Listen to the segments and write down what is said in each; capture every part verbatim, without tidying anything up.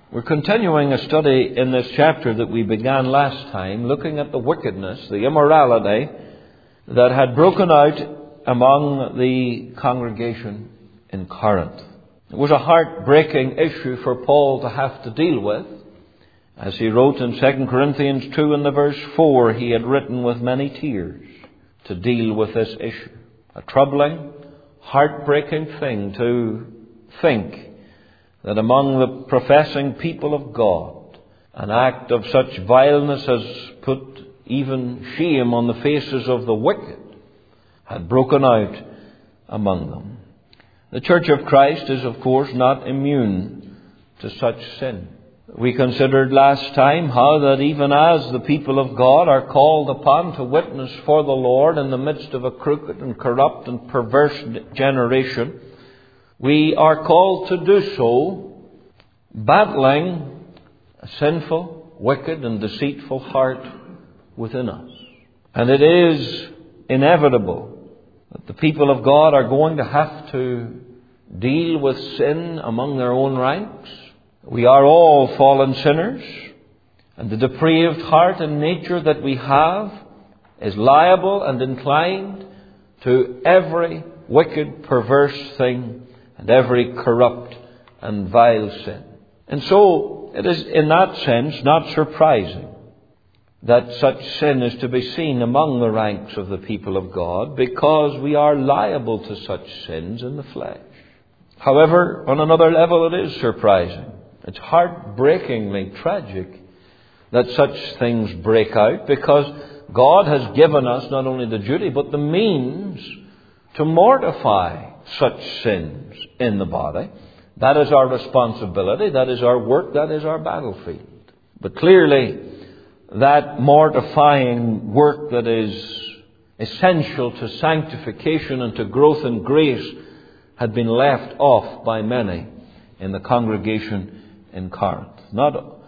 We're continuing a study in this chapter that we began last time, looking at the wickedness, the immorality that had broken out among the congregation in Corinth. It was a heartbreaking issue for Paul to have to deal with. As he wrote in Second Corinthians two in the verse four, he had written with many tears to deal with this issue. A troubling, heartbreaking thing to think that among the professing people of God, an act of such vileness has put even shame on the faces of the wicked had broken out among them. The Church of Christ is, of course, not immune to such sin. We considered last time how that even as the people of God are called upon to witness for the Lord in the midst of a crooked and corrupt and perverse generation, we are called to do so battling a sinful, wicked and deceitful heart within us. And it is inevitable that the people of God are going to have to deal with sin among their own ranks. We are all fallen sinners, and the depraved heart and nature that we have is liable and inclined to every wicked, perverse thing and every corrupt and vile sin. And so it is in that sense not surprising that such sin is to be seen among the ranks of the people of God, because we are liable to such sins in the flesh. However, on another level it is surprising. It's heartbreakingly tragic that such things break out, because God has given us not only the duty but the means to mortify such sins in the body. That is our responsibility, that is our work, that is our battlefield. But clearly that mortifying work that is essential to sanctification and to growth in grace had been left off by many in the congregation in Corinth. Not,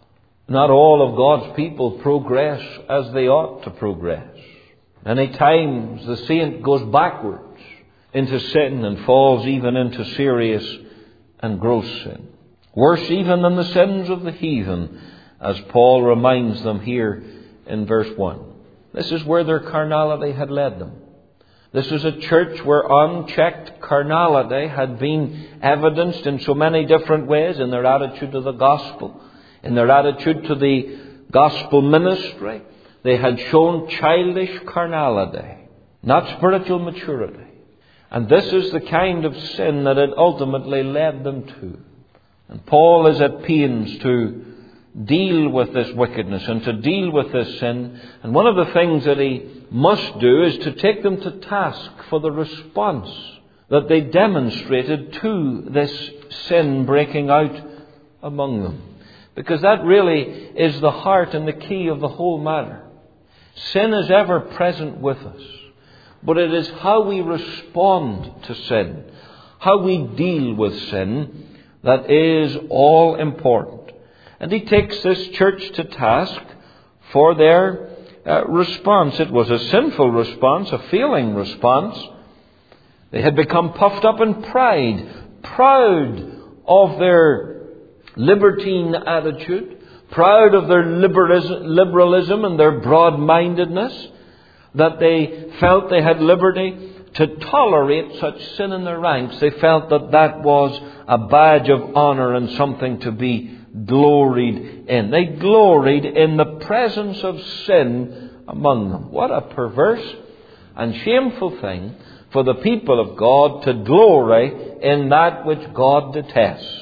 not all of God's people progress as they ought to progress. Many times the saint goes backwards into sin and falls even into serious and gross sin. Worse even than the sins of the heathen, as Paul reminds them here in verse one. This is where their carnality had led them. This is a church where unchecked carnality had been evidenced in so many different ways, in their attitude to the gospel, in their attitude to the gospel ministry. They had shown childish carnality, not spiritual maturity. And this is the kind of sin that it ultimately led them to. And Paul is at pains to deal with this wickedness and to deal with this sin. And one of the things that he must do is to take them to task for the response that they demonstrated to this sin breaking out among them. Because that really is the heart and the key of the whole matter. Sin is ever present with us, but it is how we respond to sin, how we deal with sin, that is all important. And he takes this church to task for their uh, response. It was a sinful response, a failing response. They had become puffed up in pride, proud of their libertine attitude, proud of their liberalism, liberalism and their broad-mindedness, that they felt they had liberty to tolerate such sin in their ranks. They felt that that was a badge of honor and something to be gloried in. They gloried in the presence of sin among them. What a perverse and shameful thing for the people of God to glory in that which God detests.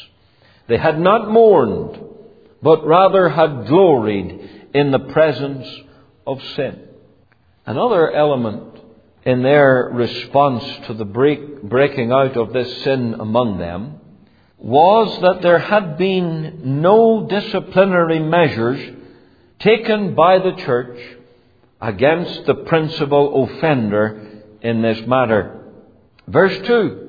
They had not mourned, but rather had gloried in the presence of sin. Another element in their response to the break, breaking out of this sin among them was that there had been no disciplinary measures taken by the church against the principal offender in this matter. Verse two.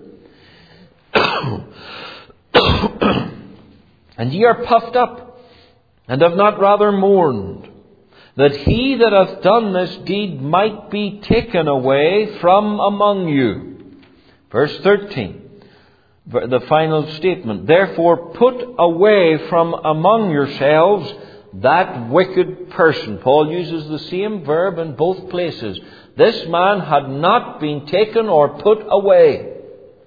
And ye are puffed up, and have not rather mourned, that he that hath done this deed might be taken away from among you. Verse thirteen. The final statement, therefore put away from among yourselves that wicked person. Paul uses the same verb in both places. This man had not been taken or put away.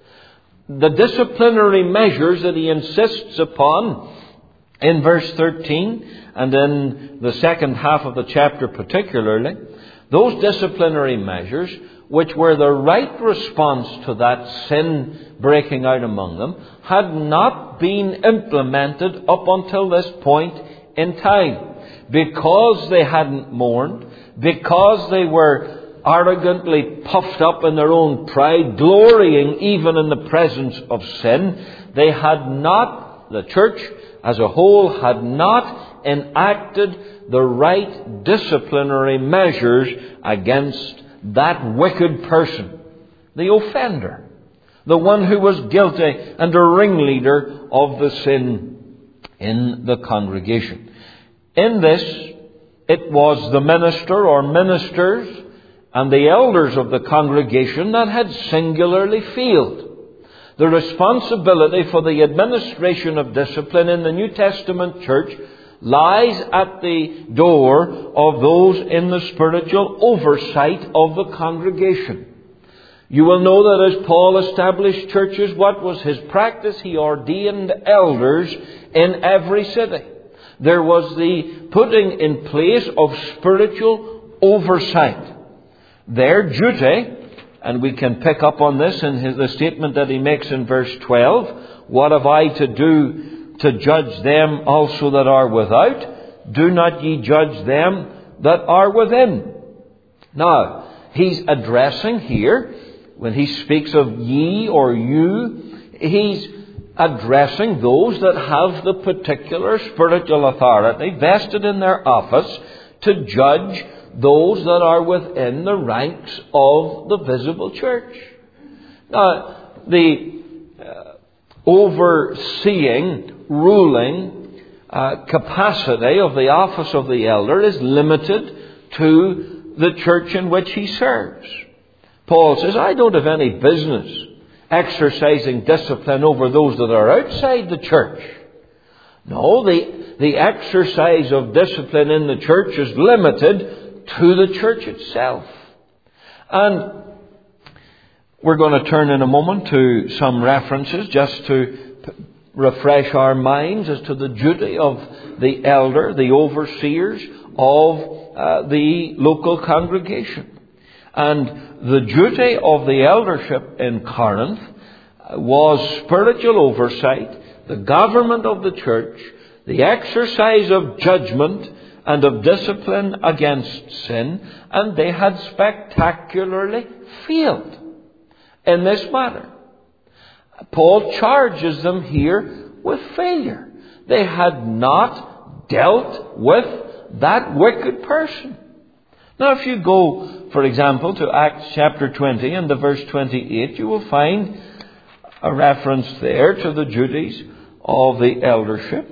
The disciplinary measures that he insists upon in verse thirteen and in the second half of the chapter particularly, those disciplinary measures, which were the right response to that sin breaking out among them, had not been implemented up until this point in time. Because they hadn't mourned, because they were arrogantly puffed up in their own pride, glorying even in the presence of sin, they had not, the church as a whole, had not enacted the right disciplinary measures against that wicked person, the offender, the one who was guilty and a ringleader of the sin in the congregation. In this, it was the minister or ministers and the elders of the congregation that had singularly failed. The responsibility for the administration of discipline in the New Testament church lies at the door of those in the spiritual oversight of the congregation. You will know that as Paul established churches, what was his practice? He ordained elders in every city. There was the putting in place of spiritual oversight. Their duty, and we can pick up on this in his, the statement that he makes in verse twelve, what have I to do to judge them also that are without? Do not ye judge them that are within. Now, he's addressing here, when he speaks of ye or you, he's addressing those that have the particular spiritual authority vested in their office to judge those that are within the ranks of the visible church. Now, the uh, overseeing, ruling uh, capacity of the office of the elder is limited to the church in which he serves. Paul says, I don't have any business exercising discipline over those that are outside the church. No, the, the exercise of discipline in the church is limited to the church itself. And we're going to turn in a moment to some references just to refresh our minds as to the duty of the elder, the overseers of uh, the local congregation. And the duty of the eldership in Corinth was spiritual oversight, the government of the church, the exercise of judgment and of discipline against sin, and they had spectacularly failed in this matter. Paul charges them here with failure. They had not dealt with that wicked person. Now, if you go, for example, to Acts chapter twenty and the verse twenty-eight, you will find a reference there to the duties of the eldership.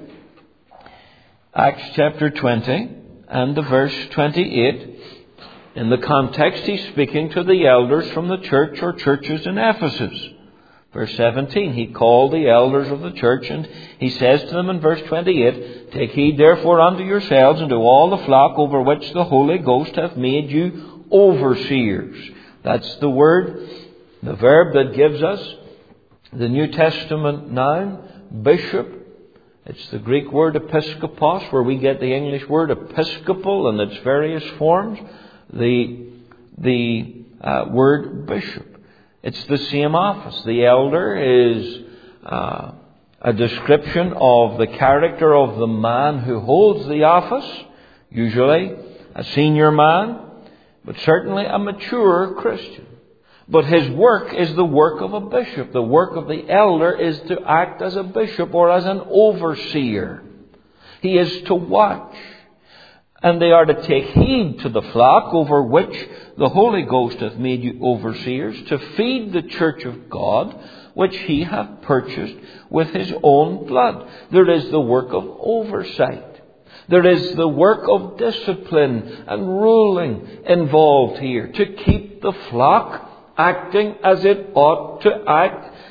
Acts chapter twenty and the verse twenty-eight. In the context, he's speaking to the elders from the church or churches in Ephesus. Verse seventeen, he called the elders of the church, and he says to them in verse twenty-eight, Take heed therefore unto yourselves and to all the flock over which the Holy Ghost hath made you overseers. That's the word, the verb that gives us the New Testament noun, bishop. It's the Greek word episkopos, where we get the English word episcopal in its various forms. The, the uh, word bishop. It's the same office. The elder is uh, a description of the character of the man who holds the office, usually a senior man, but certainly a mature Christian. But his work is the work of a bishop. The work of the elder is to act as a bishop or as an overseer. He is to watch. And they are to take heed to the flock over which the Holy Ghost hath made you overseers, to feed the church of God, which he hath purchased with his own blood. There is the work of oversight. There is the work of discipline and ruling involved here, to keep the flock acting as it ought to act,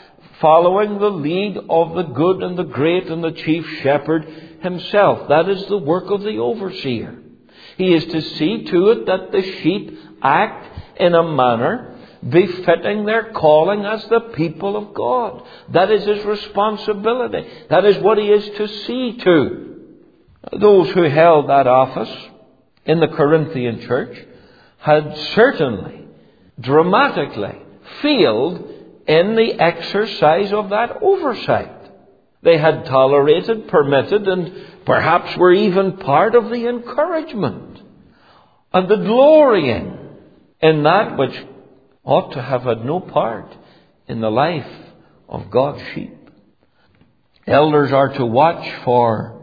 following the lead of the good and the great and the chief shepherd himself. That is the work of the overseer. He is to see to it that the sheep act in a manner befitting their calling as the people of God. That is his responsibility. That is what he is to see to. Those who held that office in the Corinthian church had certainly, dramatically, failed in the exercise of that oversight. They had tolerated, permitted, and perhaps were even part of the encouragement and the glorying in that which ought to have had no part in the life of God's sheep. Elders are to watch for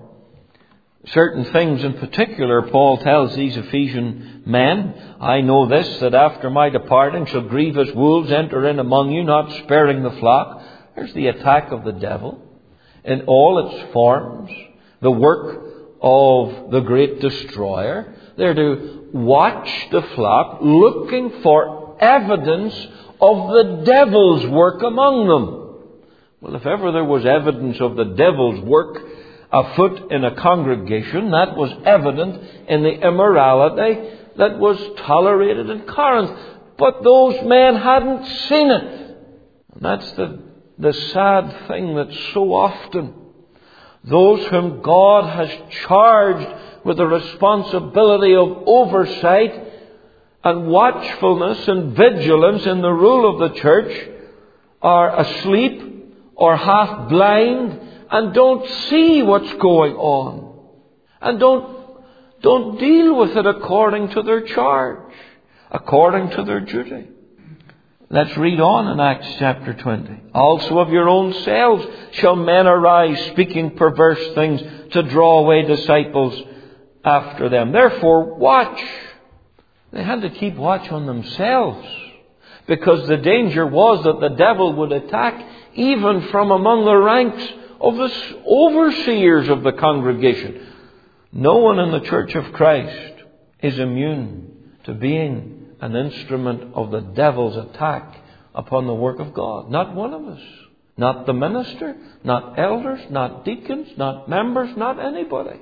certain things in particular. Paul tells these Ephesian men, I know this, that after my departing shall grievous wolves enter in among you, not sparing the flock. There's the attack of the devil in all its forms, the work of the great destroyer. They're to watch the flock, looking for evidence of the devil's work among them. Well, if ever there was evidence of the devil's work afoot in a congregation, that was evident in the immorality that was tolerated in Corinth. But those men hadn't seen it. And that's the, the sad thing that so often those whom God has charged with the responsibility of oversight and watchfulness and vigilance in the rule of the church are asleep or half blind and don't see what's going on and don't, don't deal with it according to their charge, according to their duty. Let's read on in Acts chapter twenty. Also of your own selves shall men arise, speaking perverse things, to draw away disciples after them. Therefore, watch. They had to keep watch on themselves, because the danger was that the devil would attack even from among the ranks of the overseers of the congregation. No one in the Church of Christ is immune to being an instrument of the devil's attack upon the work of God. Not one of us. Not the minister, not elders, not deacons, not members, not anybody.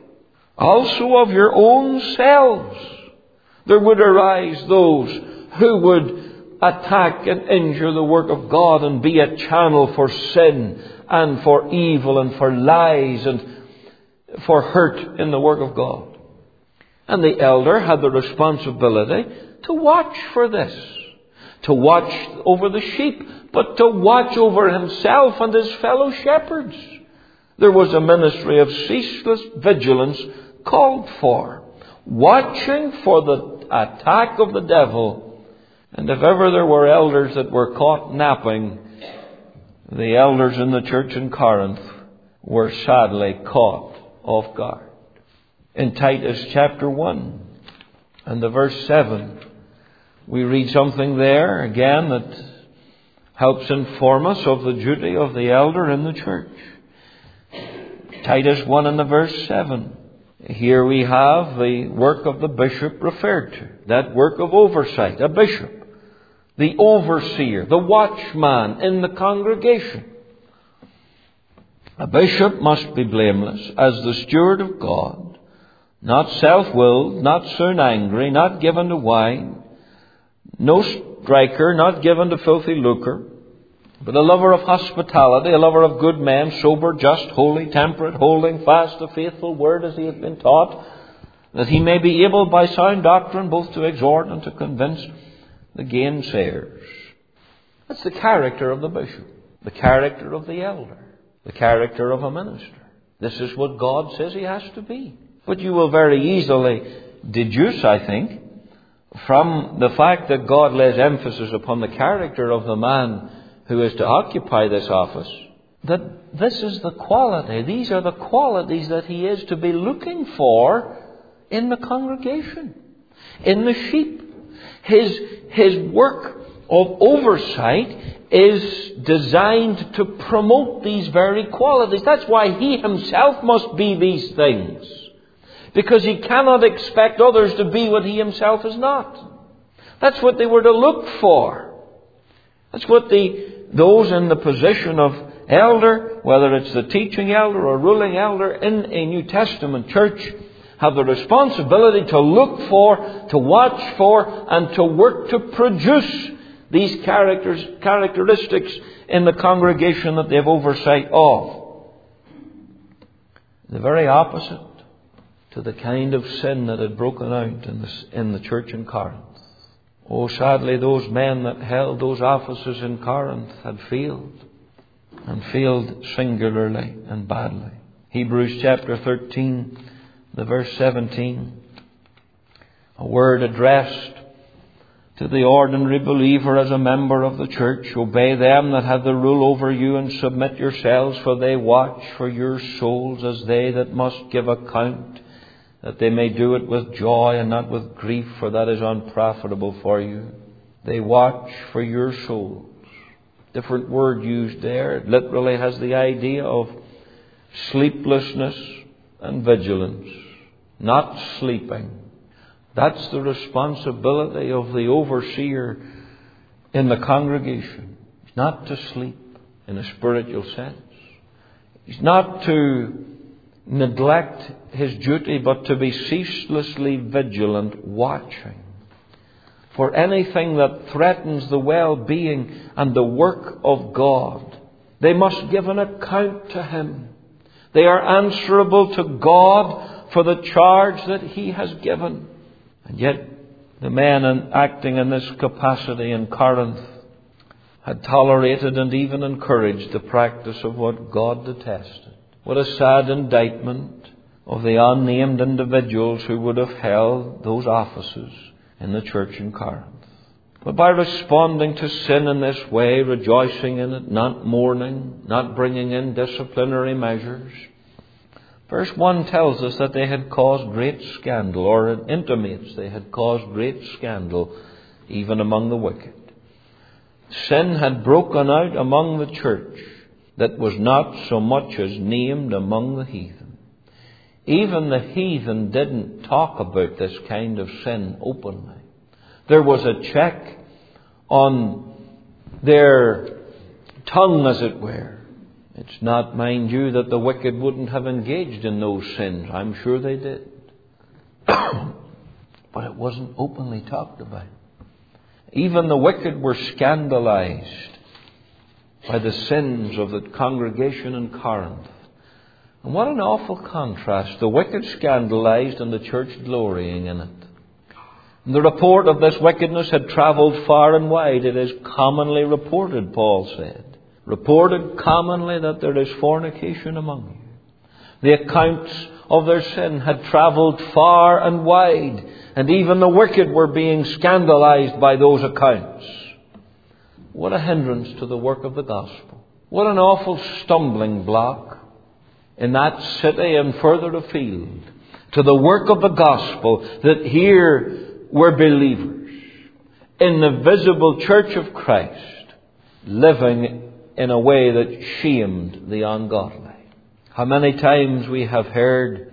Also of your own selves there would arise those who would attack and injure the work of God and be a channel for sin and for evil and for lies and for hurt in the work of God. And the elder had the responsibility to watch for this, to watch over the sheep, but to watch over himself and his fellow shepherds. There was a ministry of ceaseless vigilance called for, watching for the attack of the devil. And if ever there were elders that were caught napping, the elders in the church in Corinth were sadly caught off guard. In Titus chapter one and the verse seven, we read something there again that helps inform us of the duty of the elder in the church. Titus one and the verse seven. Here we have the work of the bishop referred to. That work of oversight. A bishop. The overseer. The watchman in the congregation. A bishop must be blameless as the steward of God. Not self-willed. Not soon angry. Not given to wine. No striker. Not given to filthy lucre. But a lover of hospitality, a lover of good men, sober, just, holy, temperate, holding fast the faithful word as he hath been taught, that he may be able by sound doctrine both to exhort and to convince the gainsayers. That's the character of the bishop, the character of the elder, the character of a minister. This is what God says he has to be. But you will very easily deduce, I think, from the fact that God lays emphasis upon the character of the man who is to occupy this office, that this is the quality, these are the qualities that he is to be looking for in the congregation, in the sheep. His, his work of oversight is designed to promote these very qualities. That's why he himself must be these things, because he cannot expect others to be what he himself is not. That's what they were to look for. That's what the those in the position of elder, whether it's the teaching elder or ruling elder in a New Testament church, have the responsibility to look for, to watch for, and to work to produce these characters, characteristics in the congregation that they have oversight of. The very opposite to the kind of sin that had broken out in the, in the church in Corinth. Oh, sadly, those men that held those offices in Corinth had failed, and failed singularly and badly. Hebrews chapter thirteen, the verse seventeen, a word addressed to the ordinary believer as a member of the church. Obey them that have the rule over you, and submit yourselves, for they watch for your souls as they that must give account, that they may do it with joy and not with grief, for that is unprofitable for you. They watch for your souls. Different word used there. It literally has the idea of sleeplessness and vigilance. Not sleeping. That's the responsibility of the overseer in the congregation. He's not to sleep in a spiritual sense. He's not to neglect his duty, but to be ceaselessly vigilant, watching for anything that threatens the well-being and the work of God. They must give an account to Him. They are answerable to God for the charge that He has given. And yet, the men acting in this capacity in Corinth had tolerated and even encouraged the practice of what God detested. What a sad indictment of the unnamed individuals who would have held those offices in the church in Corinth. But by responding to sin in this way, rejoicing in it, not mourning, not bringing in disciplinary measures, verse one tells us that they had caused great scandal, or it intimates they had caused great scandal even among the wicked. Sin had broken out among the church that was not so much as named among the heathen. Even the heathen didn't talk about this kind of sin openly. There was a check on their tongue, as it were. It's not, mind you, that the wicked wouldn't have engaged in those sins. I'm sure they did. But it wasn't openly talked about. Even the wicked were scandalized by the sins of the congregation in Corinth. And what an awful contrast. The wicked scandalized and the church glorying in it. And the report of this wickedness had travelled far and wide. It is commonly reported, Paul said. Reported commonly that there is fornication among you. The accounts of their sin had travelled far and wide. And even the wicked were being scandalized by those accounts. What a hindrance to the work of the gospel. What an awful stumbling block in that city and further afield to the work of the gospel, that here were believers in the visible church of Christ living in a way that shamed the ungodly. How many times we have heard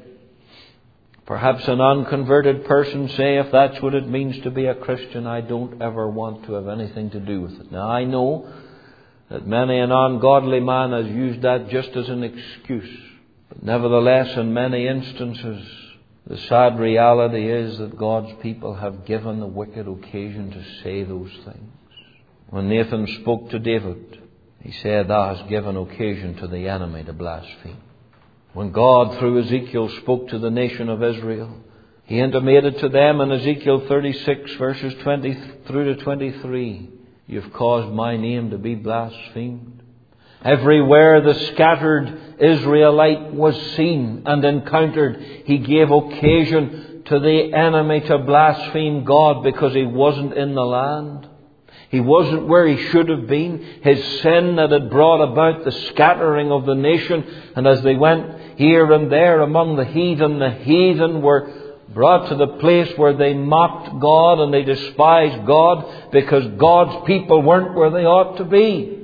perhaps an unconverted person say, if that's what it means to be a Christian, I don't ever want to have anything to do with it. Now I know that many an ungodly man has used that just as an excuse. But nevertheless, in many instances, the sad reality is that God's people have given the wicked occasion to say those things. When Nathan spoke to David, he said, thou hast given occasion to the enemy to blaspheme. When God, through Ezekiel, spoke to the nation of Israel, He intimated to them in Ezekiel thirty-six, verses twenty through to twenty-three, you've caused my name to be blasphemed. Everywhere the scattered Israelite was seen and encountered, he gave occasion to the enemy to blaspheme God because he wasn't in the land. He wasn't where he should have been. His sin that had brought about the scattering of the nation. And as they went here and there among the heathen, the heathen were brought to the place where they mocked God and they despised God because God's people weren't where they ought to be.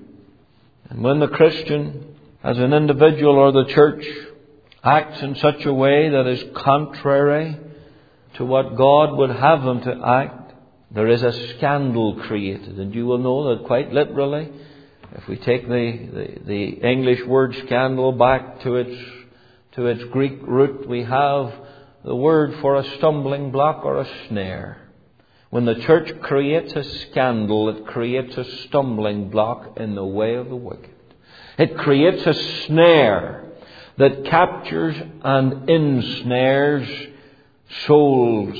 And when the Christian, as an individual or the church, acts in such a way that is contrary to what God would have them to act, there is a scandal created. And you will know that quite literally, If we take the, the, the English word scandal back to its, to its Greek root, we have the word for a stumbling block or a snare. When the church creates a scandal, it creates a stumbling block in the way of the wicked. It creates a snare that captures and ensnares souls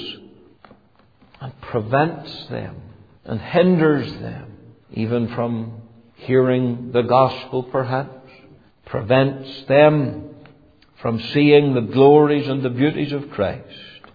and prevents them and hinders them even from hearing the gospel, perhaps, prevents them from seeing the glories and the beauties of Christ.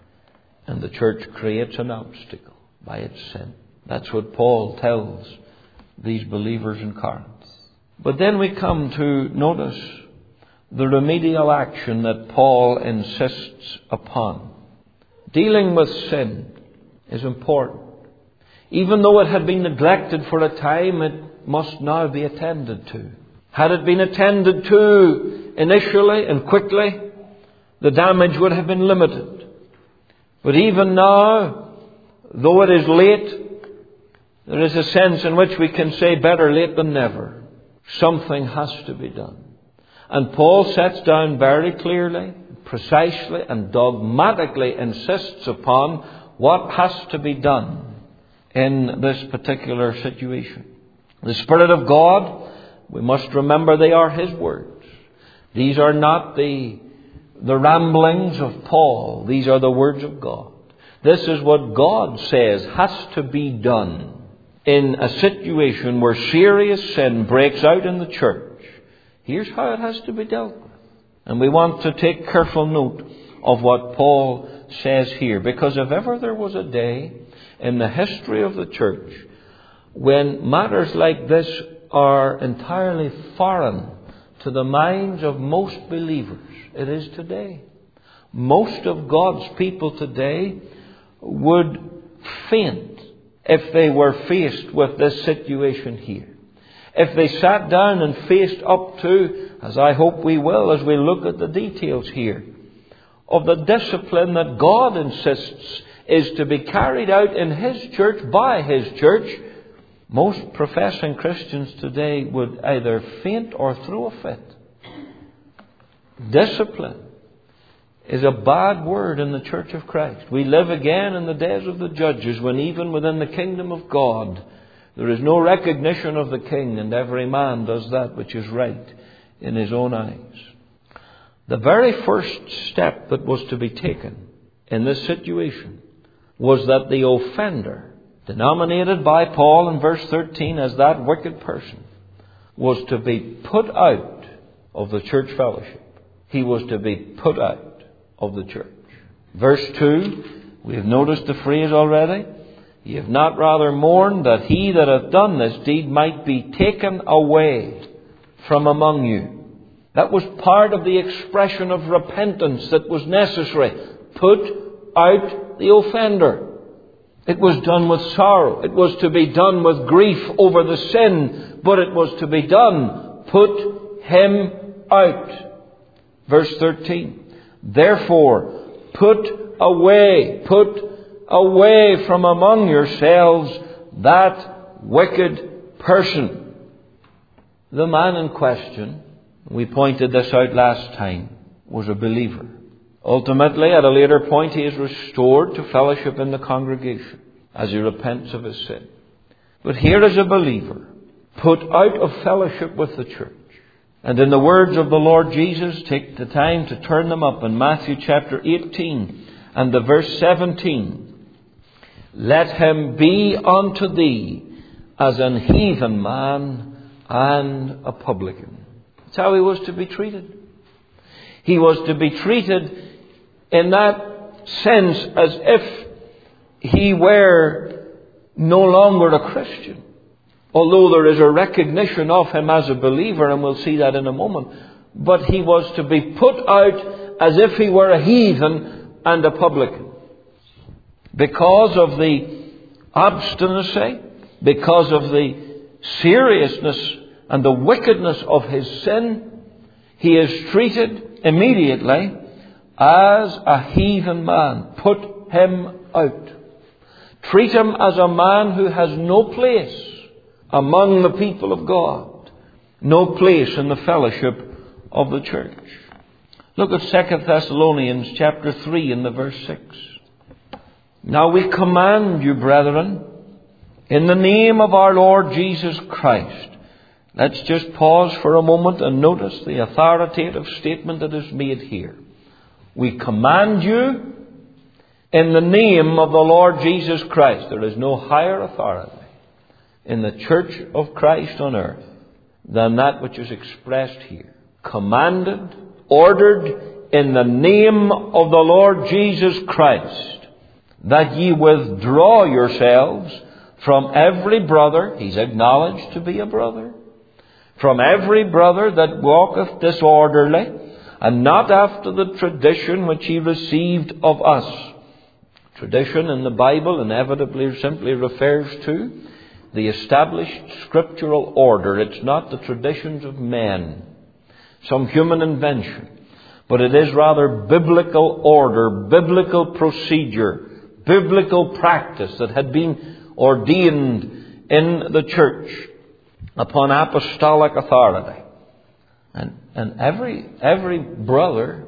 And the church creates an obstacle by its sin. That's what Paul tells these believers in Corinth. But then we come to notice the remedial action that Paul insists upon. Dealing with sin is important. Even though it had been neglected for a time, it must now be attended to. Had it been attended to initially and quickly, the damage would have been limited. But even now, though it is late, there is a sense in which we can say better late than never. Something has to be done. And Paul sets down very clearly, precisely and dogmatically insists upon what has to be done in this particular situation. The Spirit of God, we must remember they are His words. These are not the, the ramblings of Paul. These are the words of God. This is what God says has to be done in a situation where serious sin breaks out in the church. Here's how it has to be dealt with. And we want to take careful note of what Paul says here. Because if ever there was a day in the history of the church when matters like this are entirely foreign to the minds of most believers, it is today. Most of God's people today would faint if they were faced with this situation here. If they sat down and faced up to, as I hope we will as we look at the details here, of the discipline that God insists is to be carried out in His church by His church, most professing Christians today would either faint or throw a fit. Discipline is a bad word in the Church of Christ. We live again in the days of the judges, when even within the kingdom of God there is no recognition of the king, and every man does that which is right in his own eyes. The very first step that was to be taken in this situation was that the offender, denominated by Paul in verse thirteen as that wicked person, was to be put out of the church fellowship. He was to be put out of the church. Verse two, we have noticed the phrase already. Ye have not rather mourned that he that hath done this deed might be taken away from among you. That was part of the expression of repentance that was necessary. Put out the offender. It was done with sorrow. It was to be done with grief over the sin, but it was to be done. Put him out. Verse thirteen. Therefore, put away, put away from among yourselves that wicked person. The man in question, we pointed this out last time, was a believer. Ultimately, at a later point, he is restored to fellowship in the congregation as he repents of his sin. But here is a believer put out of fellowship with the church. And in the words of the Lord Jesus, take the time to turn them up in Matthew chapter eighteen and the verse seventeen. Let him be unto thee as an heathen man and a publican. That's how he was to be treated. He was to be treated in that sense as if he were no longer a Christian. Although there is a recognition of him as a believer, and we'll see that in a moment. But he was to be put out as if he were a heathen and a publican. Because of the obstinacy, because of the seriousness and the wickedness of his sin, he is treated immediately as a heathen man. Put him out. Treat him as a man who has no place among the people of God. no place in the fellowship of the church. Look at Second Thessalonians chapter three in the verse six. Now we command you, brethren, in the name of our Lord Jesus Christ. Let's just pause for a moment and notice the authoritative statement that is made here. We command you in the name of the Lord Jesus Christ. There is no higher authority in the church of Christ on earth than that which is expressed here. Commanded, ordered in the name of the Lord Jesus Christ, that ye withdraw yourselves from every brother, he's acknowledged to be a brother, from every brother that walketh disorderly, and not after the tradition which he received of us. Tradition in the Bible inevitably simply refers to the established scriptural order. It's not the traditions of men, some human invention, but it is rather biblical order, biblical procedure, biblical practice that had been ordained in the church upon apostolic authority. And, and every, every brother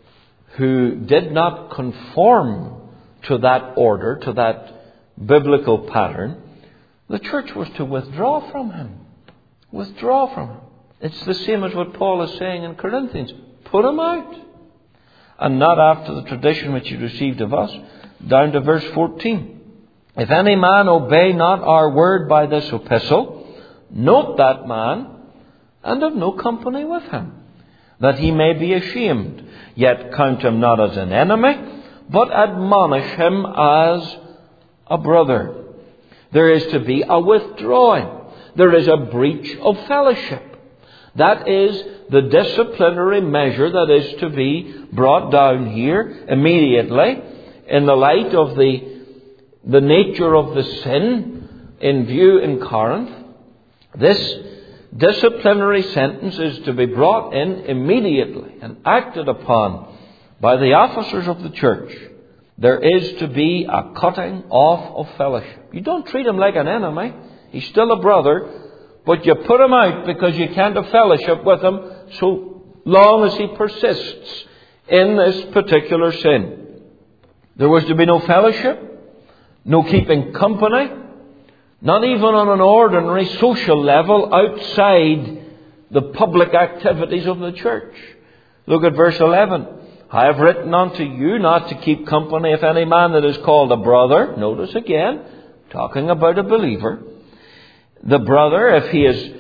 who did not conform to that order, to that biblical pattern, the church was to withdraw from him. Withdraw from him. It's the same as what Paul is saying in Corinthians. Put him out. And not after the tradition which you received of us. Down to verse fourteen. If any man obey not our word by this epistle, note that man, and have no company with him, that he may be ashamed. Yet count him not as an enemy, but admonish him as a brother. There is to be a withdrawing. There is a breach of fellowship. That is the disciplinary measure that is to be brought down here immediately in the light of the, the nature of the sin in view in Corinth. This disciplinary sentence is to be brought in immediately and acted upon by the officers of the church. There is to be a cutting off of fellowship. You don't treat him like an enemy. He's still a brother. But you put him out because you can't have fellowship with him so long as he persists in this particular sin. There was to be no fellowship, no keeping company, not even on an ordinary social level outside the public activities of the church. Look at verse eleven. I have written unto you not to keep company if any man that is called a brother. Notice again, talking about a believer. The brother, if he is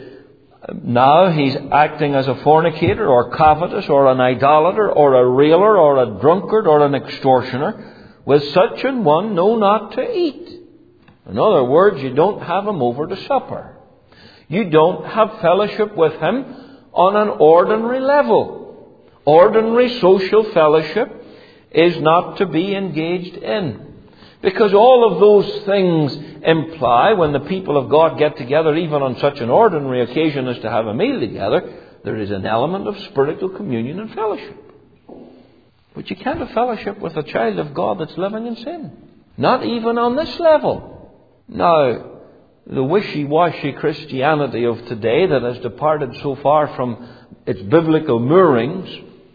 now he's acting as a fornicator or covetous or an idolater or a railer or a drunkard or an extortioner, with such an one know not to eat. In other words, you don't have him over to supper. You don't have fellowship with him on an ordinary level. Ordinary social fellowship is not to be engaged in. Because all of those things imply, when the people of God get together, even on such an ordinary occasion as to have a meal together, there is an element of spiritual communion and fellowship. But you can't have fellowship with a child of God that's living in sin. Not even on this level. Now, the wishy-washy Christianity of today that has departed so far from its biblical moorings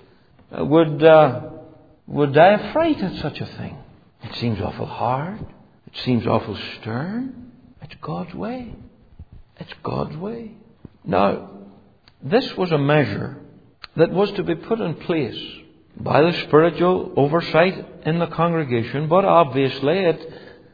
would uh, would die of fright at such a thing. It seems awful hard. It seems awful stern. It's God's way. It's God's way. Now, this was a measure that was to be put in place by the spiritual oversight in the congregation, but obviously it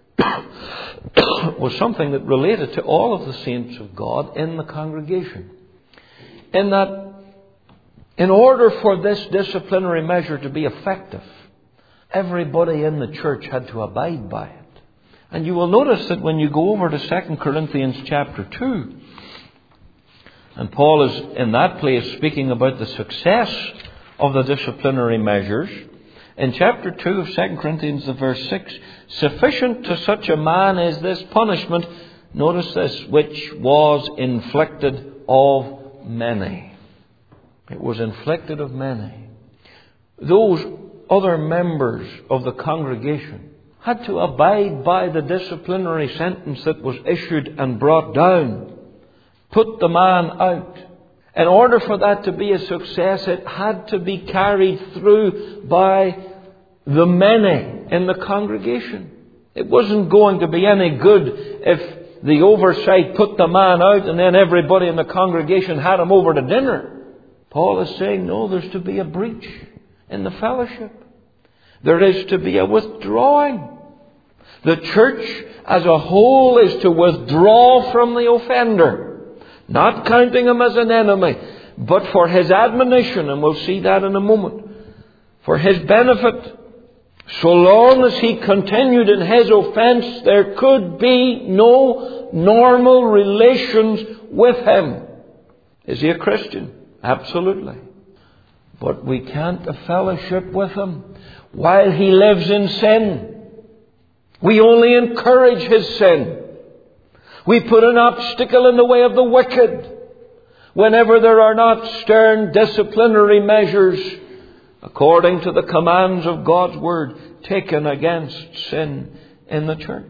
was something that related to all of the saints of God in the congregation. In that, in order for this disciplinary measure to be effective, everybody in the church had to abide by it. And you will notice that when you go over to Second Corinthians chapter two, and Paul is in that place speaking about the success of the disciplinary measures, in chapter two of Second Corinthians, the verse six, sufficient to such a man is this punishment, notice this, which was inflicted of many. It was inflicted of many. Those other members of the congregation had to abide by the disciplinary sentence that was issued and brought down. Put the man out. In order for that to be a success, it had to be carried through by the many in the congregation. It wasn't going to be any good if the oversight put the man out and then everybody in the congregation had him over to dinner. Paul is saying, no, there's to be a breach in the fellowship. There is to be a withdrawing. The church as a whole is to withdraw from the offender. Not counting him as an enemy, but for his admonition, and we'll see that in a moment. For his benefit. So long as he continued in his offense, there could be no normal relations with him. Is he a Christian? Absolutely. But we can't fellowship with him while he lives in sin. We only encourage his sin. We put an obstacle in the way of the wicked whenever there are not stern disciplinary measures according to the commands of God's Word taken against sin in the church.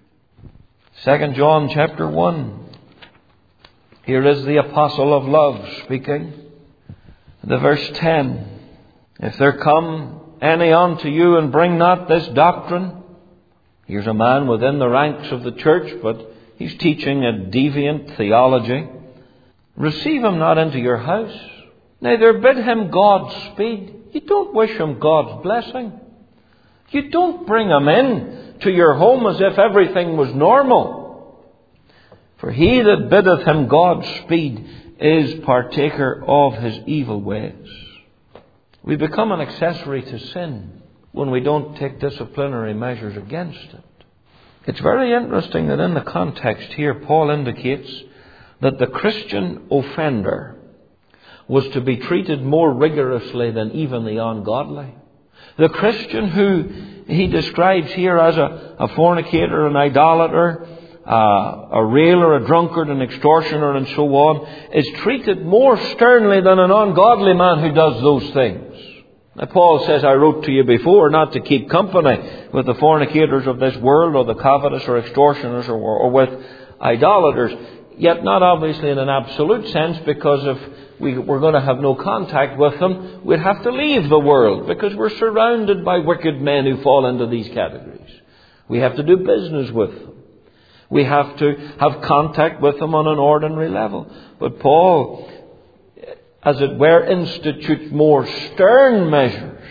Second John chapter one. Here is the apostle of love speaking. The verse ten. If there come any unto you and bring not this doctrine. Here's a man within the ranks of the church, but he's teaching a deviant theology. Receive him not into your house, neither bid him Godspeed. You don't wish him God's blessing. You don't bring him in to your home as if everything was normal. For he that biddeth him Godspeed is partaker of his evil ways. We become an accessory to sin when we don't take disciplinary measures against it. It's very interesting that in the context here, Paul indicates that the Christian offender was to be treated more rigorously than even the ungodly. The Christian who he describes here as a, a fornicator, an idolater, uh, a railer, a drunkard, an extortioner, and so on, is treated more sternly than an ungodly man who does those things. Now, Paul says, I wrote to you before not to keep company with the fornicators of this world, or the covetous, or extortioners, or, or with idolaters. Yet not obviously in an absolute sense, because if we were going to have no contact with them, we'd have to leave the world, because we're surrounded by wicked men who fall into these categories. We have to do business with them. We have to have contact with them on an ordinary level. But Paul, as it were, institutes more stern measures.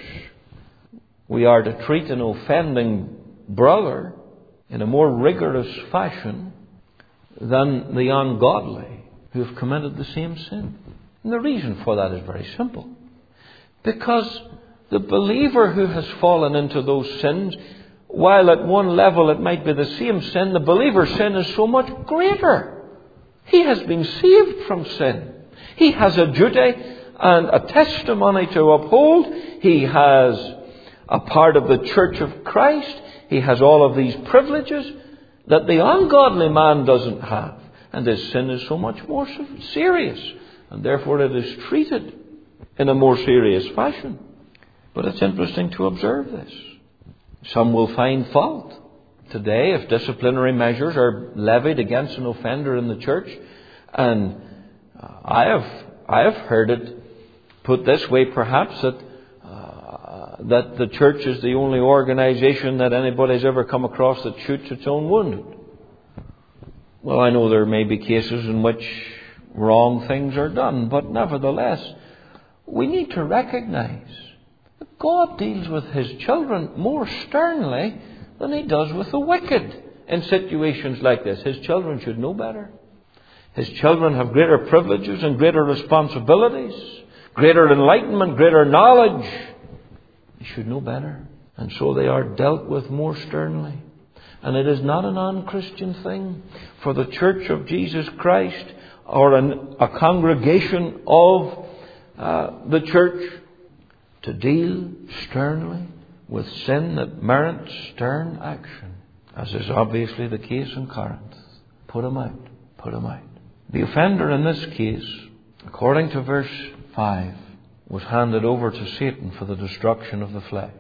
We are to treat an offending brother in a more rigorous fashion than the ungodly who have committed the same sin. And the reason for that is very simple. Because the believer who has fallen into those sins, while at one level it might be the same sin, the believer's sin is so much greater. He has been saved from sin. He has a duty and a testimony to uphold. He has a part of the church of Christ. He has all of these privileges that the ungodly man doesn't have. And his sin is so much more serious. And therefore it is treated in a more serious fashion. But it's interesting to observe this. Some will find fault today if disciplinary measures are levied against an offender in the church. And I have I have heard it put this way, perhaps, that uh, that the church is the only organization that anybody's ever come across that shoots its own wounded. Well, I know there may be cases in which wrong things are done, but nevertheless, we need to recognize that God deals with His children more sternly than He does with the wicked in situations like this. His children should know better. His children have greater privileges and greater responsibilities, greater enlightenment, greater knowledge. They should know better. And so they are dealt with more sternly. And it is not an unchristian thing for the Church of Jesus Christ or an, a congregation of uh, the church to deal sternly with sin that merits stern action, as is obviously the case in Corinth. Put him out. Put him out. The offender in this case, according to verse five, was handed over to Satan for the destruction of the flesh.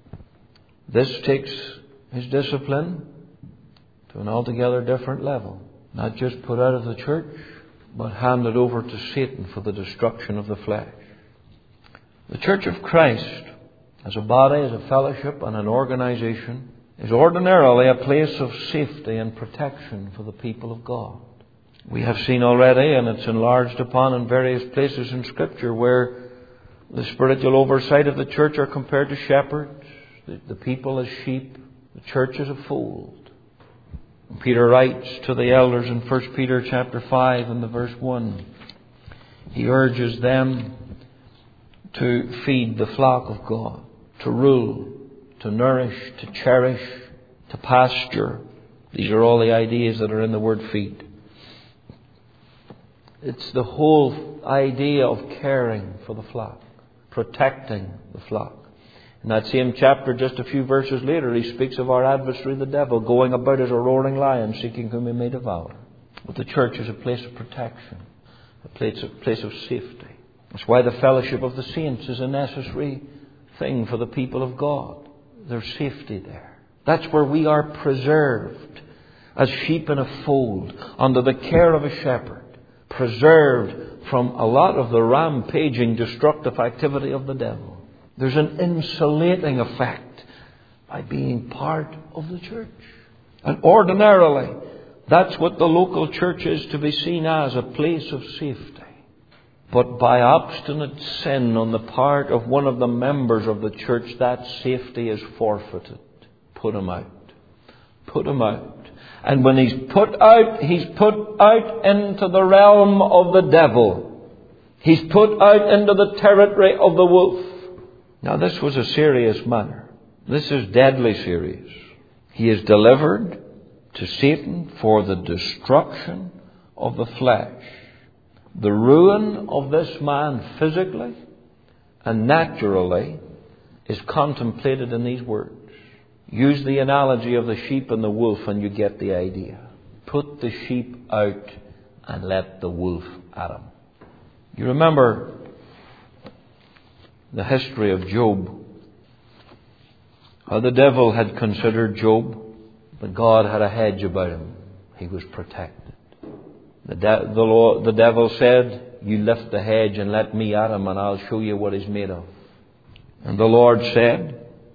This takes his discipline to an altogether different level. Not just put out of the church, but handed over to Satan for the destruction of the flesh. The Church of Christ, as a body, as a fellowship and an organization, is ordinarily a place of safety and protection for the people of God. We have seen already, and it's enlarged upon in various places in Scripture, where the spiritual oversight of the church are compared to shepherds, the, the people as sheep, the church as a fold. Peter writes to the elders in First Peter chapter five and the verse one. He urges them to feed the flock of God, to rule, to nourish, to cherish, to pasture. These are all the ideas that are in the word feed. It's the whole idea of caring for the flock, protecting the flock. In that same chapter, just a few verses later, he speaks of our adversary, the devil, going about as a roaring lion, seeking whom he may devour. But the church is a place of protection, a place of, place of safety. That's why the fellowship of the saints is a necessary thing for the people of God. There's safety there. That's where we are preserved as sheep in a fold, under the care of a shepherd. Preserved from a lot of the rampaging, destructive activity of the devil. There's an insulating effect by being part of the church. And ordinarily, that's what the local church is to be seen as, a place of safety. But by obstinate sin on the part of one of the members of the church, that safety is forfeited. Put him out. Put him out. And when he's put out, he's put out into the realm of the devil. He's put out into the territory of the wolf. Now this was a serious matter. This is deadly serious. He is delivered to Satan for the destruction of the flesh. The ruin of this man physically and naturally is contemplated in these words. Use the analogy of the sheep and the wolf and you get the idea. Put the sheep out and let the wolf at him. You remember the history of Job. How the devil had considered Job, but God had a hedge about him. He was protected. The, de- the, Lord, the devil said, you lift the hedge and let me at him and I'll show you what he's made of. And the Lord said,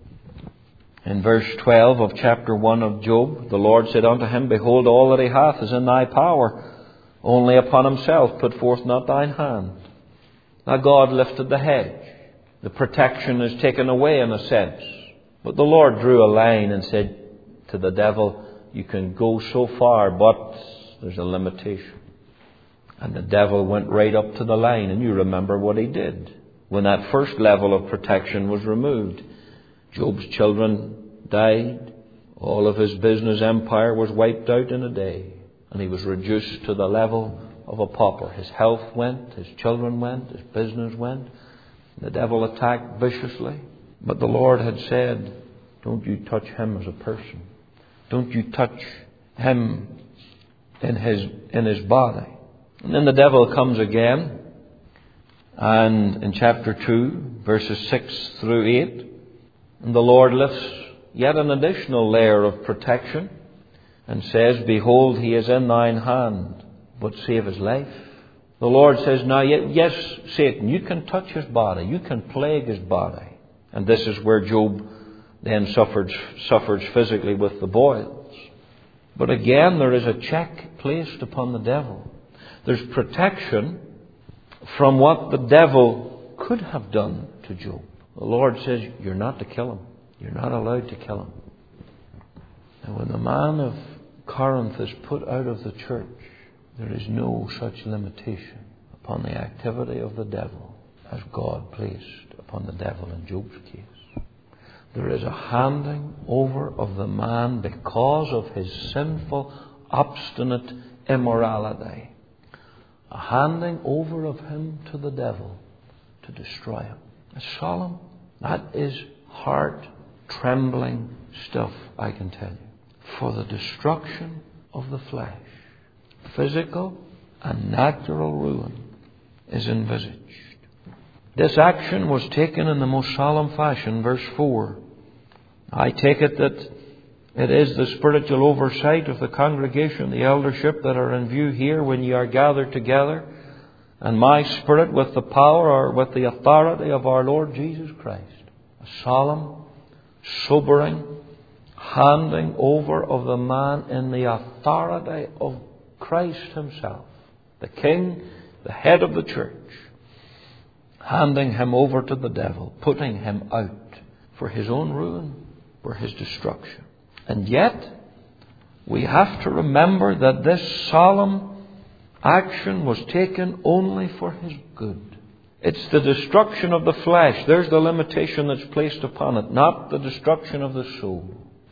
in verse twelve of chapter one of Job, the Lord said unto him, behold, all that he hath is in thy power. Only upon himself put forth not thine hand. Now God lifted the hedge. The protection is taken away in a sense. But the Lord drew a line and said to the devil, you can go so far, but there's a limitation. And the devil went right up to the line. And you remember what he did when that first level of protection was removed. Job's children died. All of his business empire was wiped out in a day. And he was reduced to the level of a pauper. His health went, his children went, his business went. The devil attacked viciously. But the Lord had said, don't you touch him as a person. Don't you touch him in his, in his body. And then the devil comes again. And in chapter two, verses six through eight, and the Lord lifts yet an additional layer of protection and says, behold, he is in thine hand, but save his life. The Lord says, now, yes, Satan, you can touch his body. You can plague his body. And this is where Job then suffers, suffers physically with the boils. But again, there is a check placed upon the devil. There's protection from what the devil could have done to Job. The Lord says, you're not to kill him. You're not allowed to kill him. And when the man of Corinth is put out of the church, there is no such limitation upon the activity of the devil as God placed upon the devil in Job's case. There is a handing over of the man because of his sinful, obstinate immorality. A handing over of him to the devil to destroy him. It's solemn. That is heart-trembling stuff, I can tell you. For the destruction of the flesh, physical and natural ruin is envisaged. This action was taken in the most solemn fashion. Verse four. I take it that It is the spiritual oversight of the congregation, the eldership that are in view here when you are gathered together. And my spirit with the power or with the authority of our Lord Jesus Christ. A solemn, sobering handing over of the man in the authority of Christ himself. The King, the head of the church. Handing him over to the devil. Putting him out for his own ruin, for his destruction. And yet, we have to remember that this solemn action was taken only for his good. It's the destruction of the flesh. There's the limitation that's placed upon it. Not the destruction of the soul.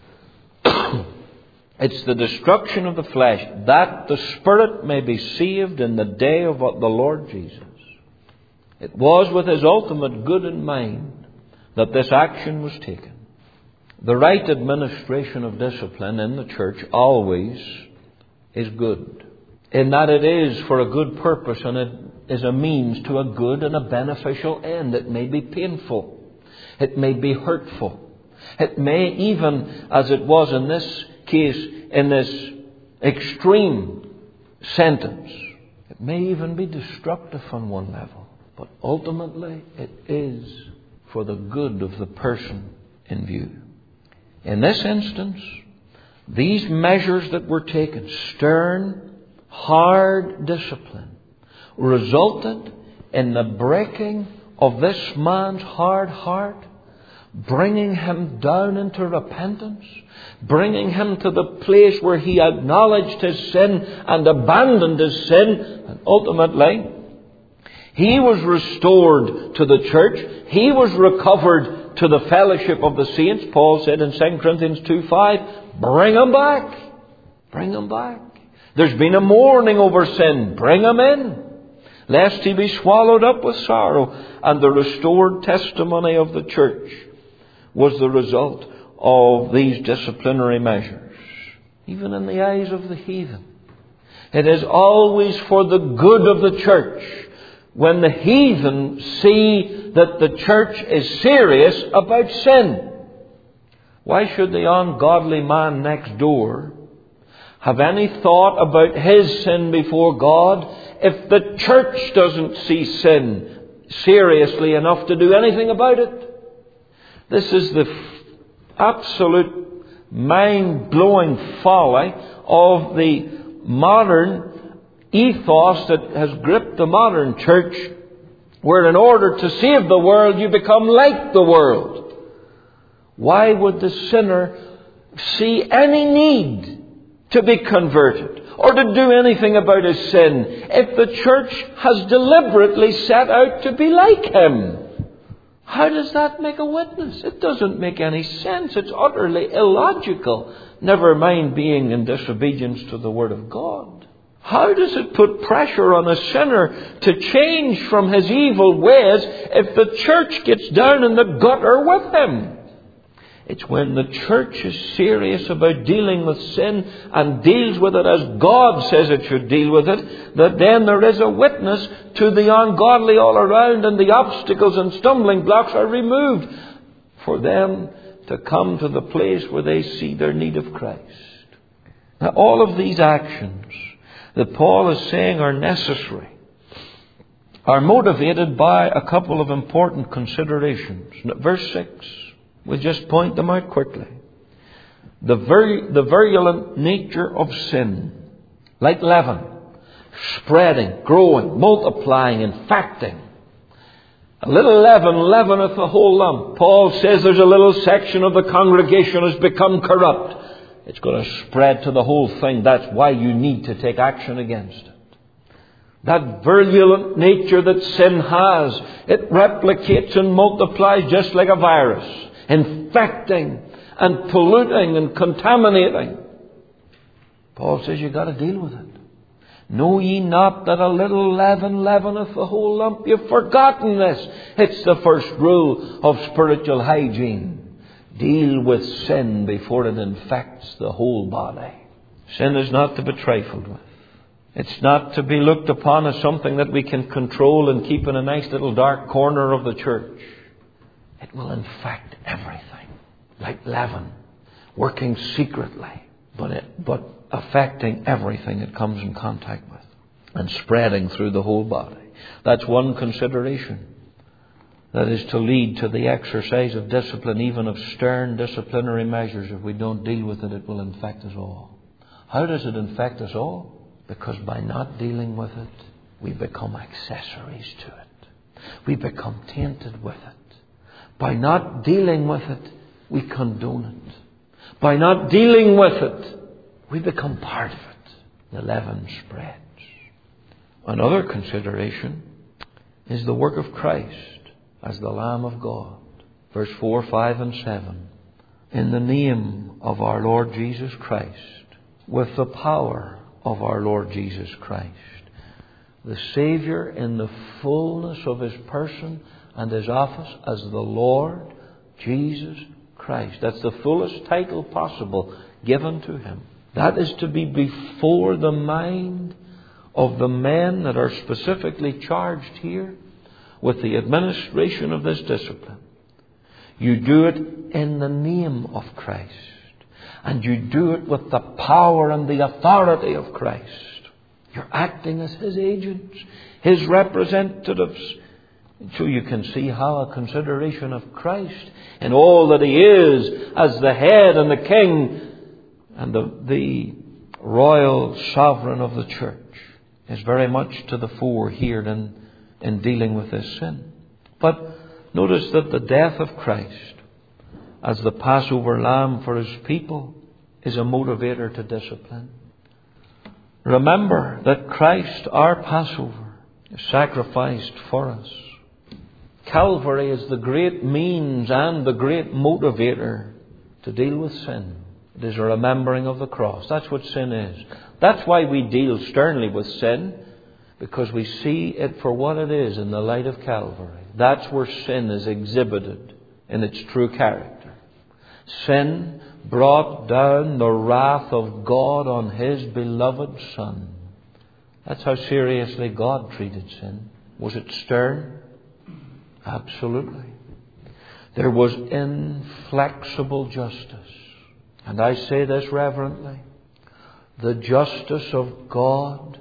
It's the destruction of the flesh, that the spirit may be saved in the day of the Lord Jesus. It was with his ultimate good in mind that this action was taken. The right administration of discipline in the church always is good, in that it is for a good purpose and it is a means to a good and a beneficial end. It may be painful. It may be hurtful. It may even, as it was in this case, in this extreme sentence, it may even be destructive on one level. But ultimately, it is for the good of the person in view. In this instance, these measures that were taken, stern, hard discipline, resulted in the breaking of this man's hard heart, bringing him down into repentance, bringing him to the place where he acknowledged his sin and abandoned his sin, and ultimately he was restored to the church. He was recovered to the fellowship of the saints. Paul said in Second Corinthians two five, bring him back. Bring him back. There's been a mourning over sin. Bring him in, lest he be swallowed up with sorrow. And the restored testimony of the church was the result of these disciplinary measures. Even in the eyes of the heathen, it is always for the good of the church when the heathen see that the church is serious about sin. Why should the ungodly man next door have any thought about his sin before God if the church doesn't see sin seriously enough to do anything about it? This is the absolute mind-blowing folly of the modern ethos that has gripped the modern church, where in order to save the world you become like the world. Why would the sinner see any need to be converted or to do anything about his sin if the church has deliberately set out to be like him? How does that make a witness? It doesn't make any sense. It's utterly illogical. Never mind being in disobedience to the Word of God. How does it put pressure on a sinner to change from his evil ways if the church gets down in the gutter with him? It's when the church is serious about dealing with sin and deals with it as God says it should deal with it, that then there is a witness to the ungodly all around, and the obstacles and stumbling blocks are removed for them to come to the place where they see their need of Christ. Now, all of these actions that Paul is saying are necessary are motivated by a couple of important considerations. Verse six, we'll just point them out quickly. The, vir- the virulent nature of sin, like leaven, spreading, growing, multiplying, infecting. A little leaven leaveneth the whole lump. Paul says there's a little section of the congregation has become corrupt. It's going to spread to the whole thing. That's why you need to take action against it. That virulent nature that sin has, it replicates and multiplies just like a virus, infecting and polluting and contaminating. Paul says you've got to deal with it. Know ye not that a little leaven leaveneth the whole lump? You've forgotten this. It's the first rule of spiritual hygiene. Deal with sin before it infects the whole body. Sin is not to be trifled with. It's not to be looked upon as something that we can control and keep in a nice little dark corner of the church. It will infect everything, like leaven. working secretly, but it, but affecting everything it comes in contact with and spreading through the whole body. That's one consideration. That is to lead to the exercise of discipline, even of stern disciplinary measures. If we don't deal with it, it will infect us all. How does it infect us all? Because by not dealing with it, we become accessories to it. We become tainted with it. By not dealing with it, we condone it. By not dealing with it, we become part of it. The leaven spreads. Another consideration is the work of Christ as the Lamb of God. Verse four, five and seven. In the name of our Lord Jesus Christ, with the power of our Lord Jesus Christ, the Saviour in the fullness of His person and His office as the Lord Jesus Christ. That's the fullest title possible given to Him. That is to be before the mind of the men that are specifically charged here with the administration of this discipline. You do it in the name of Christ. And you do it with the power and the authority of Christ. You're acting as His agents, His representatives. So you can see how a consideration of Christ in all that He is as the head and the king and the, the royal sovereign of the church is very much to the fore here in, in dealing with this sin. But notice that the death of Christ as the Passover lamb for His people is a motivator to discipline. Remember that Christ, our Passover, is sacrificed for us. Calvary is the great means and the great motivator to deal with sin. It is a remembering of the cross. That's what sin is. That's why we deal sternly with sin, because we see it for what it is in the light of Calvary. That's where sin is exhibited in its true character. Sin brought down the wrath of God on His beloved Son. That's how seriously God treated sin. Was it stern? Absolutely. There was inflexible justice. And I say this reverently. The justice of God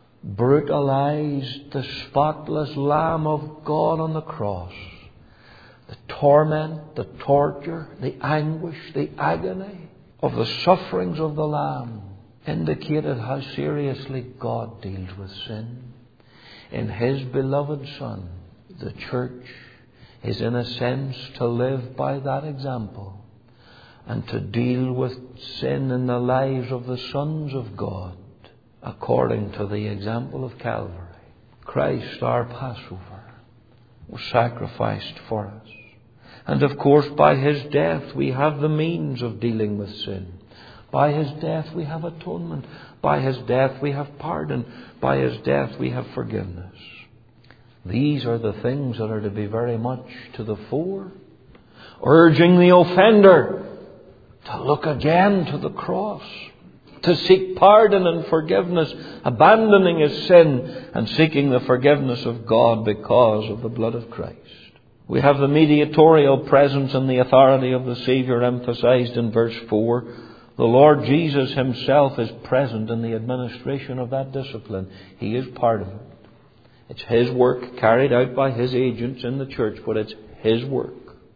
brutalized the spotless Lamb of God on the cross. The torment, the torture, the anguish, the agony of the sufferings of the Lamb indicated how seriously God deals with sin. In His beloved Son, the church is in a sense to live by that example and to deal with sin in the lives of the sons of God according to the example of Calvary. Christ, our Passover, was sacrificed for us. And of course, by His death, we have the means of dealing with sin. By His death, we have atonement. By His death, we have pardon. By His death, we have forgiveness. These are the things that are to be very much to the fore, urging the offender to look again to the cross, to seek pardon and forgiveness, abandoning his sin and seeking the forgiveness of God because of the blood of Christ. We have the mediatorial presence and the authority of the Saviour emphasized in verse four. The Lord Jesus Himself is present in the administration of that discipline. He is part of it. It's His work carried out by His agents in the church, but it's His work.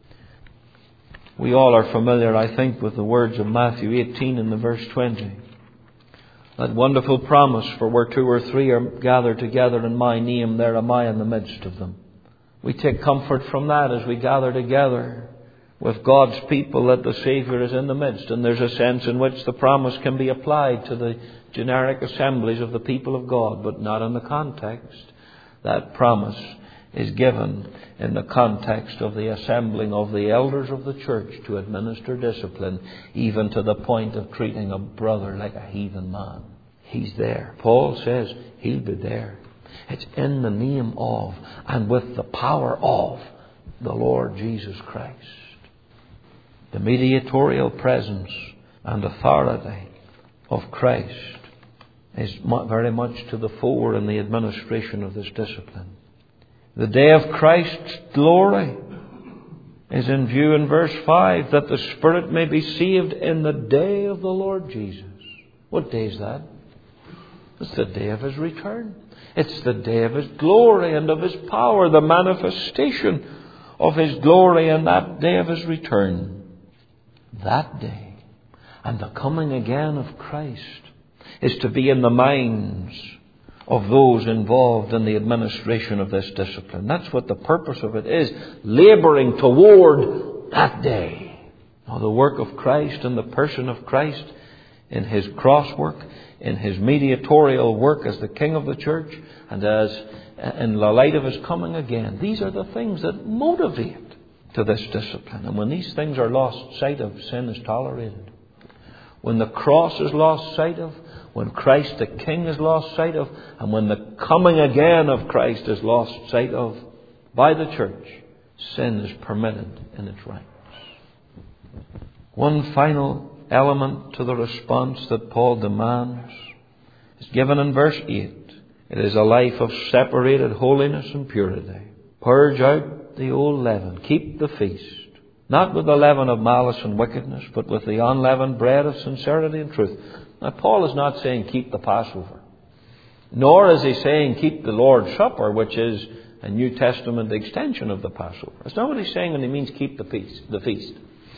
We all are familiar, I think, with the words of Matthew eighteen in the verse twenty. That wonderful promise, for where two or three are gathered together in my name, there am I in the midst of them. We take comfort from that as we gather together with God's people, that the Saviour is in the midst. And there's a sense in which the promise can be applied to the generic assemblies of the people of God, but not in the context. That promise is given in the context of the assembling of the elders of the church to administer discipline, even to the point of treating a brother like a heathen man. He's there. Paul says He'll be there. It's in the name of and with the power of the Lord Jesus Christ. The mediatorial presence and authority of Christ is very much to the fore in the administration of this discipline. The day of Christ's glory is in view in verse five, that the spirit may be saved in the day of the Lord Jesus. What day is that? It's the day of His return. It's the day of His glory and of His power, the manifestation of His glory in that day of His return. That day and the coming again of Christ is to be in the minds of those involved in the administration of this discipline. That's what the purpose of it is, labouring toward that day. Now, the work of Christ and the person of Christ in His cross work, in His mediatorial work as the King of the church, and as in the light of His coming again, these are the things that motivate to this discipline. And when these things are lost sight of, sin is tolerated. When the cross is lost sight of, when Christ the King is lost sight of, and when the coming again of Christ is lost sight of by the church, sin is permitted in its rights. One final element to the response that Paul demands is given in verse eight. It is a life of separated holiness and purity. Purge out the old leaven. Keep the feast. Not with the leaven of malice and wickedness, but with the unleavened bread of sincerity and truth. Now, Paul is not saying keep the Passover. Nor is he saying keep the Lord's Supper, which is a New Testament extension of the Passover. That's not what he's saying when he means keep the feast. The feast.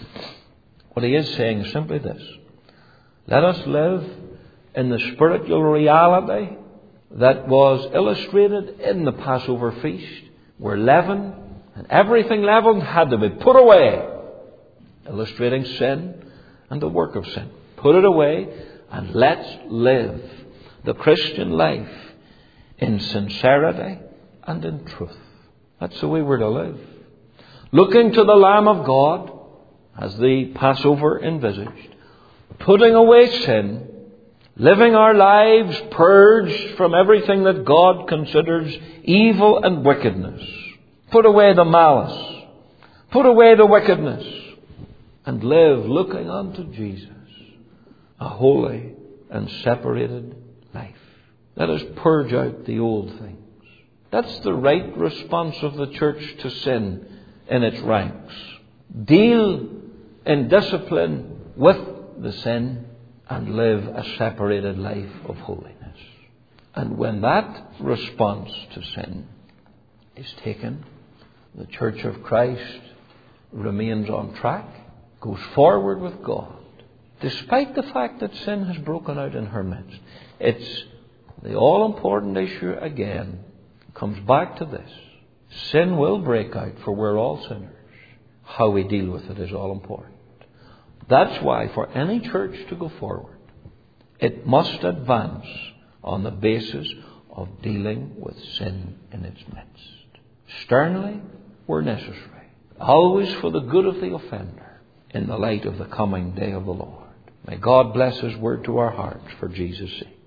What he is saying is simply this. Let us live in the spiritual reality that was illustrated in the Passover feast, where leaven and everything leavened had to be put away, illustrating sin and the work of sin. Put it away and let's live the Christian life in sincerity and in truth. That's the way we're to live. Looking to the Lamb of God, as the Passover envisaged, putting away sin, living our lives purged from everything that God considers evil and wickedness. Put away the malice. Put away the wickedness. And live looking unto Jesus, a holy and separated life. Let us purge out the old things. That's the right response of the church to sin in its ranks. Deal in discipline with the sin and live a separated life of holiness. And when that response to sin is taken, the Church of Christ remains on track, goes forward with God, despite the fact that sin has broken out in her midst. It's the all-important issue again, comes back to this. Sin will break out, for we're all sinners. How we deal with it is all important. That's why for any church to go forward, it must advance on the basis of dealing with sin in its midst. Sternly where necessary. Always for the good of the offender, in the light of the coming day of the Lord. May God bless His word to our hearts for Jesus' sake.